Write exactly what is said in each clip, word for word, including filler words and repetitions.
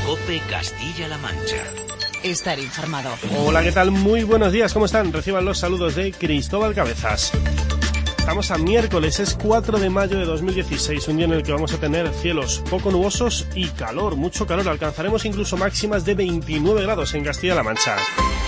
COPE Castilla-La Mancha. Estar informado. Hola, ¿qué tal? Muy buenos días, ¿cómo están? Reciban los saludos de Cristóbal Cabezas. Estamos a miércoles, es cuatro de mayo de dos mil dieciséis, un día en el que vamos a tener cielos poco nubosos y calor, mucho calor. Alcanzaremos incluso máximas de veintinueve grados en Castilla-La Mancha.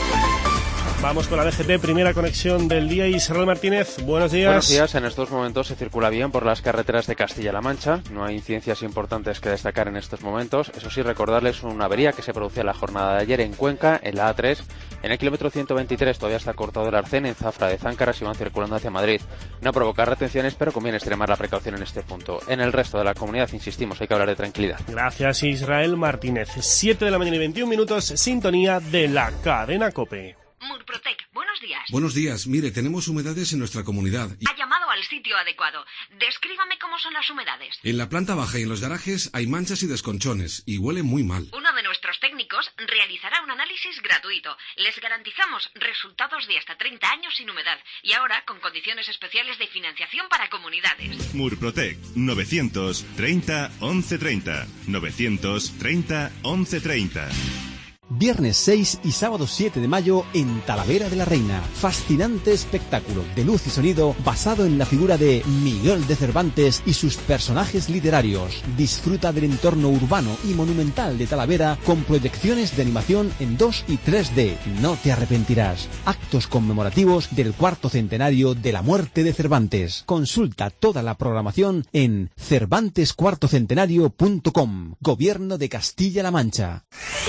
Vamos con la D G T, primera conexión del día. Israel Martínez, buenos días. Buenos días, en estos momentos se circula bien por las carreteras de Castilla-La Mancha. No hay incidencias importantes que destacar en estos momentos. Eso sí, recordarles una avería que se producía la jornada de ayer en Cuenca, en la A tres. En el kilómetro ciento veintitrés todavía está cortado el arcén en Zafra de Záncaras y van circulando hacia Madrid. No provoca retenciones, pero conviene extremar la precaución en este punto. En el resto de la comunidad, insistimos, hay que hablar de tranquilidad. Gracias, Israel Martínez. siete de la mañana y veintiún minutos, sintonía de la cadena COPE. Murprotec, buenos días. Buenos días, mire, tenemos humedades en nuestra comunidad. Y... Ha llamado al sitio adecuado. Descríbame cómo son las humedades. En la planta baja y en los garajes hay manchas y desconchones, y huele muy mal. Uno de nuestros técnicos realizará un análisis gratuito. Les garantizamos resultados de hasta treinta años sin humedad, y ahora con condiciones especiales de financiación para comunidades. Murprotec, novecientos treinta once treinta. novecientos treinta once treinta. Viernes seis y sábado siete de mayo en Talavera de la Reina. Fascinante espectáculo de luz y sonido basado en la figura de Miguel de Cervantes y sus personajes literarios. Disfruta del entorno urbano y monumental de Talavera con proyecciones de animación en dos y tres D. No te arrepentirás. Actos conmemorativos del cuarto centenario de la muerte de Cervantes. Consulta toda la programación en cervantes cuarto centenario punto com. Gobierno de Castilla-La Mancha.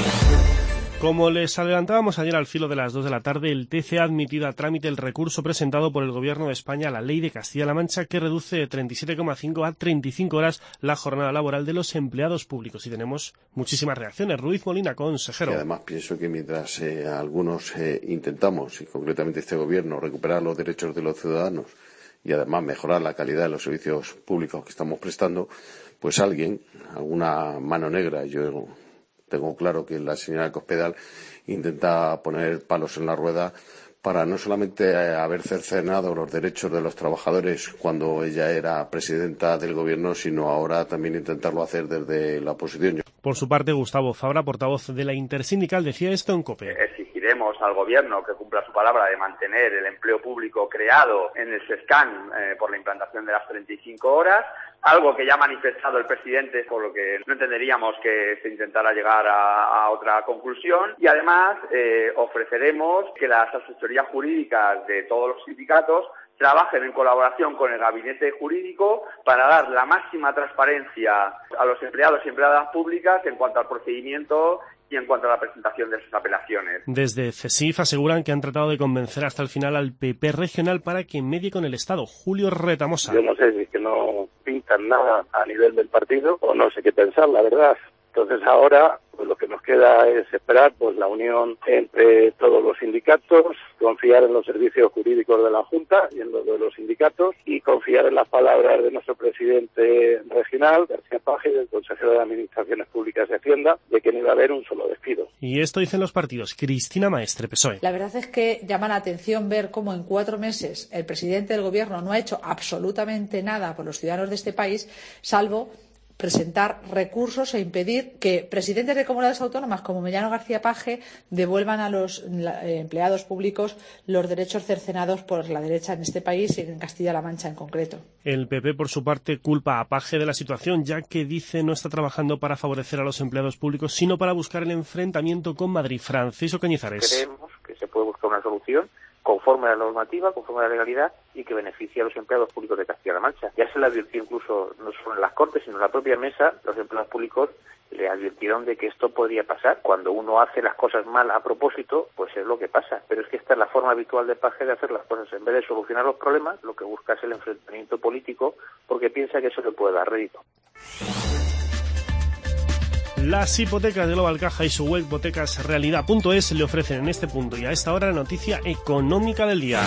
Como les adelantábamos ayer al filo de las dos de la tarde, el T C E ha admitido a trámite el recurso presentado por el Gobierno de España a la Ley de Castilla-La Mancha, que reduce de treinta y siete coma cinco a treinta y cinco horas la jornada laboral de los empleados públicos. Y tenemos muchísimas reacciones. Ruiz Molina, consejero. Y además pienso que mientras eh, algunos eh, intentamos, y concretamente este Gobierno, recuperar los derechos de los ciudadanos y además mejorar la calidad de los servicios públicos que estamos prestando, pues alguien, alguna mano negra, yo... tengo claro que la señora Cospedal intenta poner palos en la rueda para no solamente haber cercenado los derechos de los trabajadores cuando ella era presidenta del Gobierno, sino ahora también intentarlo hacer desde la oposición. Por su parte, Gustavo Fabra, portavoz de la Intersindical, decía esto en COPE. Exigiremos al Gobierno que cumpla su palabra de mantener el empleo público creado en el SESCAN eh, por la implantación de las treinta y cinco horas, algo que ya ha manifestado el presidente, por lo que no entenderíamos que se intentara llegar a, a otra conclusión. Y además eh, ofreceremos que las asesorías jurídicas de todos los sindicatos trabajen en colaboración con el gabinete jurídico para dar la máxima transparencia a los empleados y empleadas públicas en cuanto al procedimiento y en cuanto a la presentación de sus apelaciones. Desde CESIF aseguran que han tratado de convencer hasta el final al P P regional para que medie con el Estado. Julio Retamosa. Yo no sé si es que no pintan nada a nivel del partido o no sé qué pensar, la verdad. Entonces ahora pues lo que nos queda es esperar pues la unión entre todos los sindicatos, confiar en los servicios jurídicos de la Junta y en los de los sindicatos y confiar en las palabras de nuestro presidente regional, García Paje, y del consejero de Administraciones Públicas de Hacienda, de que no iba a haber un solo despido. Y esto dicen los partidos. Cristina Maestre, P S O E. La verdad es que llama la atención ver cómo en cuatro meses el presidente del Gobierno no ha hecho absolutamente nada por los ciudadanos de este país, salvo presentar recursos e impedir que presidentes de comunidades autónomas como Mellano García Paje devuelvan a los eh, empleados públicos los derechos cercenados por la derecha en este país y en Castilla-La Mancha en concreto. El P P, por su parte, culpa a Paje de la situación, ya que dice no está trabajando para favorecer a los empleados públicos, sino para buscar el enfrentamiento con Madrid. Francisco Cañizares. Creemos que se puede buscar una solución conforme a la normativa, conforme a la legalidad y que beneficie a los empleados públicos de Castilla-La Mancha. Ya se le advirtió incluso, no solo en las Cortes, sino en la propia mesa, los empleados públicos le advirtieron de que esto podría pasar. Cuando uno hace las cosas mal a propósito, pues es lo que pasa. Pero es que esta es la forma habitual de Paje de hacer las cosas. En vez de solucionar los problemas, lo que busca es el enfrentamiento político porque piensa que eso le puede dar rédito. Las hipotecas de Global Caja y su web hipotecasrealidad punto es le ofrecen en este punto y a esta hora la noticia económica del día.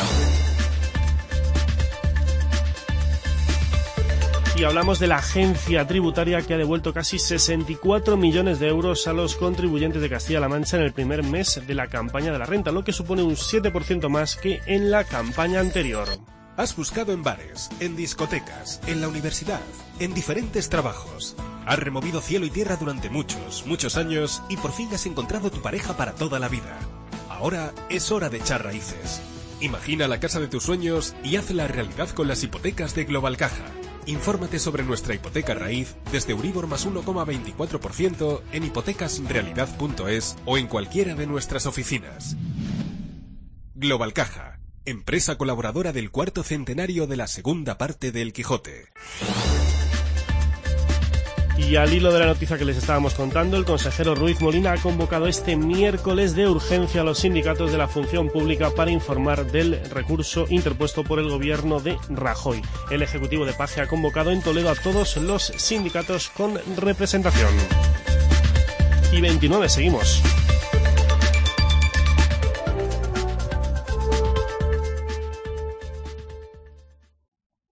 Y hablamos de la agencia tributaria que ha devuelto casi sesenta y cuatro millones de euros a los contribuyentes de Castilla-La Mancha en el primer mes de la campaña de la renta, lo que supone un siete por ciento más que en la campaña anterior. Has buscado en bares, en discotecas, en la universidad, en diferentes trabajos. Has removido cielo y tierra durante muchos, muchos años y por fin has encontrado tu pareja para toda la vida. Ahora es hora de echar raíces. Imagina la casa de tus sueños y hazla realidad con las hipotecas de Global Caja. Infórmate sobre nuestra hipoteca raíz desde Euribor más uno coma veinticuatro por ciento en hipotecasrealidad punto es o en cualquiera de nuestras oficinas. Global Caja, empresa colaboradora del cuarto centenario de la segunda parte del Quijote. Y al hilo de la noticia que les estábamos contando, el consejero Ruiz Molina ha convocado este miércoles de urgencia a los sindicatos de la función pública para informar del recurso interpuesto por el gobierno de Rajoy. El ejecutivo de Paje ha convocado en Toledo a todos los sindicatos con representación. Y veintinueve, seguimos.